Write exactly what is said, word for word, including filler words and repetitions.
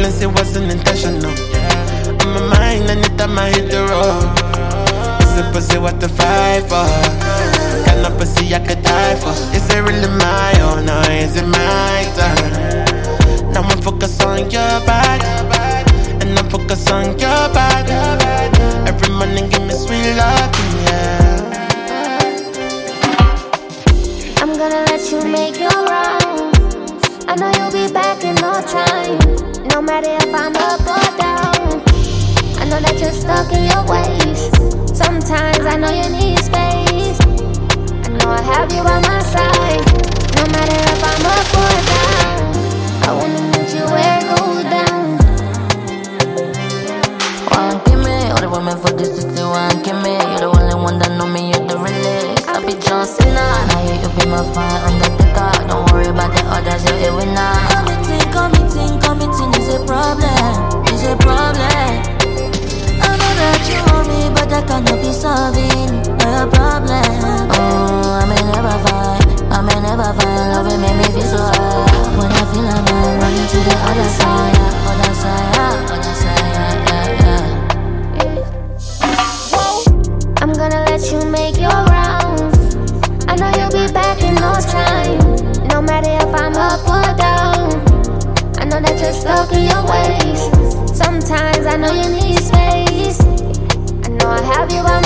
violence, it wasn't intentional. On my mind, anytime I hit the road. Is it pussy what to fight for? Got no pussy I could die for. Is it really my own or is it my turn? Now I'm focused on your body, and I'm focused on your body. Every morning give me sweet love, yeah. I'm gonna let you make your rounds. I know you'll be back in no time. No matter if I'm up or down, I know that you're stuck in your ways. Sometimes I know you need space. I know I have you by my side. No matter if I'm up or down, I wanna meet you where it goes down. One give me, all the women for this city, one give me. You're the only one that know me, you're the realest. I be John Cena, now you, you be my fire undertaker. Don't worry about the others, you're a winner. Committing, committing, committing is a problem, is a problem. I know that you want me, but I cannot be solving your problem. Oh, I may never find, I may never find love, it make me feel so high. When I feel I'm running to the other side, yeah, other side, yeah, other side, yeah, yeah, yeah. I'm gonna let you make your rounds. I know you'll be back in no time. No matter if I'm up or down, I know that you're stuck in your ways. Sometimes I know you need space. I know I have you by my